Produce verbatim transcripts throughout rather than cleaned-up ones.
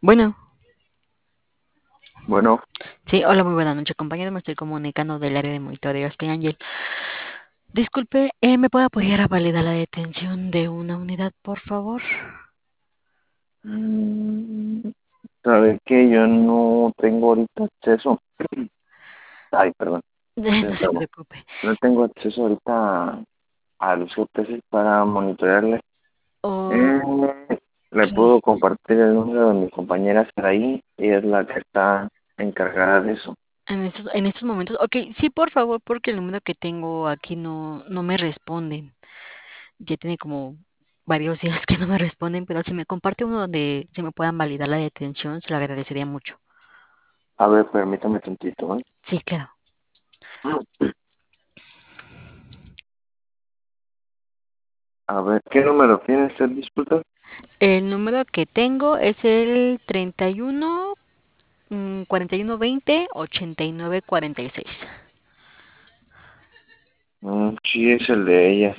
Bueno, Bueno, sí, hola, muy buena noche, compañero. Me estoy comunicando del área de monitoreo. Estoy Ángel. Disculpe, eh, ¿me puede apoyar a validar la detención de una unidad, por favor? mm, sabe que yo no tengo ahorita acceso. Ay, perdón, estoy No se enfermo. preocupe. No tengo acceso ahorita a, a los G P S para monitorearle. Eh, le Ok. puedo compartir el número de mi compañera Saraí, ella es la que está encargada de eso. En estos, en estos momentos, ok, sí, por favor, porque el número que tengo aquí no, no me responden. Ya tiene como varios días que no me responden, pero si me comparte uno donde se me puedan validar la detención, se lo agradecería mucho. A ver, permítame tantito, ¿eh? Sí, claro. A ver, ¿qué número tiene usted, disculpe? El número que tengo es el treinta y uno mm, cuarenta y uno veinte ochenta y nueve cuarenta y seis. Mm, sí, es el de ella.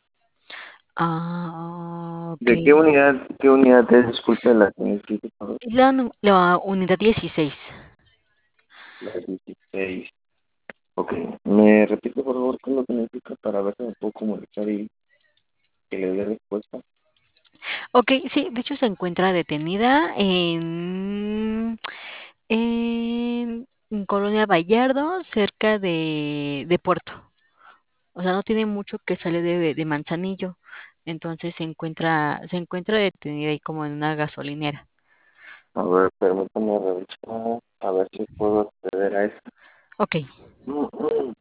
Ah, ok. ¿De qué unidad, qué unidad es? Disculpe la que necesito, por favor. La, nu- la unidad dieciséis. La dieciséis. Ok, ¿me repite por favor qué es lo que necesita para ver si me puedo comunicar y que le dé respuesta? Ok, sí, de hecho se encuentra detenida en, en Colonia Vallardo, cerca de, de Puerto. O sea, no tiene mucho que sale de, de Manzanillo. Entonces se encuentra, se encuentra detenida ahí como en una gasolinera. A ver, permítame revisar, a ver si puedo acceder a eso. Ok, Mm, mm.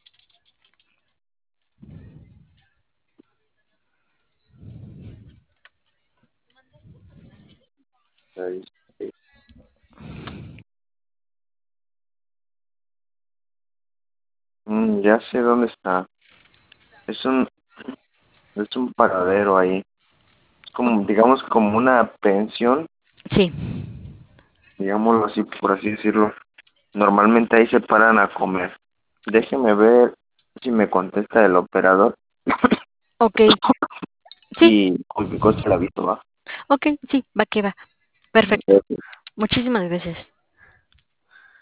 Ahí sí. Mm, ya sé dónde está. Es un, es un paradero ahí. Es como, digamos, como una pensión, sí, digámoslo así, por así decirlo. Normalmente ahí se paran a comer. Déjeme ver si me contesta el operador ok, sí, y cualquier cosa la aviso, ¿va? ok, sí, va que va. Perfecto. Muchísimas gracias.